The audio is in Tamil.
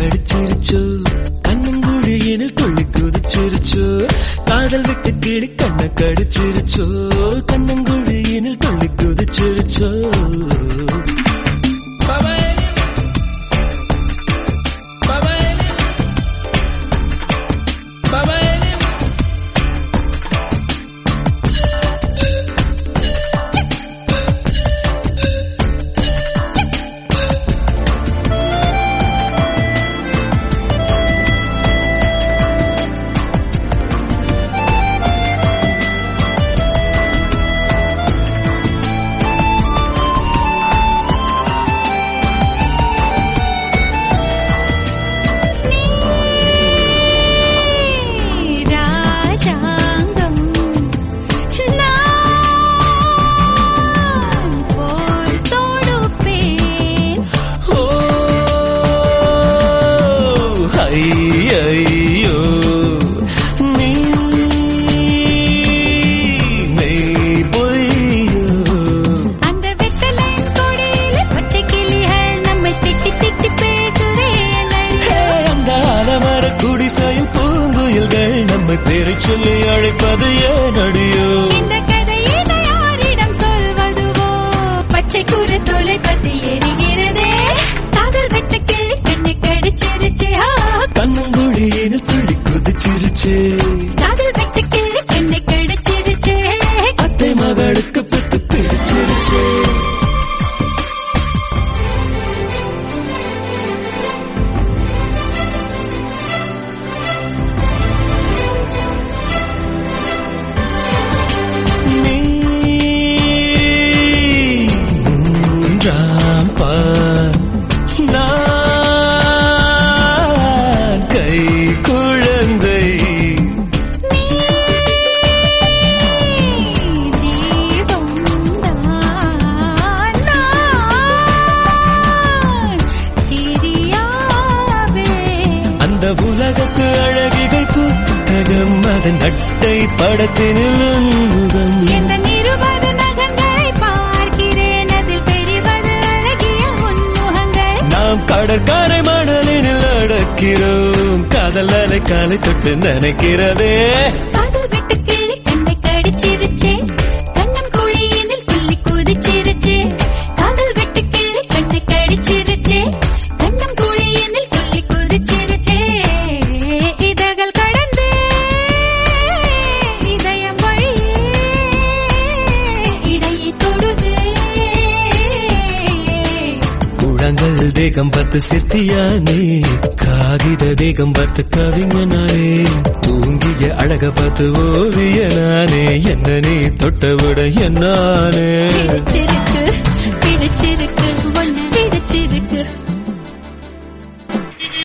கடிச்சிருச்சோ கண்ணங்குழியினில் துள்ளி குதிச்சிருச்சோ காதல் விட்டு கிளி கண்ண கடிச்சிருச்சோ கண்ணங்குழியினில் துள்ளி குதிச்சிருச்சோ ஐயோ நீ பொய்யோ அந்த வெத்தலையின் கொடியில பச்சை கிளிகள் நம்மை திட்டி திட்டி பேசுதே அந்த ஆலமர குடிசையில் பூங்குயில்கள் நம்மை பேரை சொல்லி அழைப்பது ஏன் அடியோ இந்த கதையினை யாரிடம் சொல்வதுவோ பச்சை கூறு தோலை பத்தி எரிகிறதே காதல் வெட்ட கிளி கண்ணை கடிச்சிருச்சே கண்ணங்குழியினில் துள்ளி குதிச்சிருச்சே காதல் வெட்ட கிளி கண்ணை கடிச்சிருச்சே அத்தை மகளுக்கு பித்து பிடிச்சிருச்சே உலகத்து அழகிகள் புத்தகம் அதன் அட்டை படத்தினில் எந்த 20 நகங்களை பார்க்கிறேன் அதில் தெரிவது அழகிய உன்முகங்கள் நாம் கடற்கரை மணலினில் அடக்கிறோம் காதல் அலை காலை தொட்டு நினைக்கிறதே காதல் விட்டு கிளி கண்ணை கடிச்சிருச்சே கண்ணம் குழியினில் துள்ளி குதிச்சிருச்சே காதல் விட்டு கிளி கண்ணை கடிச்சிருச்சே கண்ணம் குழியினில் துள்ளி குதிச்சிருச்சே இதழ்கள் கடந்து இதயம் வழியே இடையை தொடுது குழங்கள் தேகம் பார்த்து சித்தியானே காகித தேகம் பார்த்து கவிஞனானே தூங்கிய அழக பார்த்து ஓவியனானே என்ன நீ தொட்டவிட என்னானே பிடிச்சிருக்கு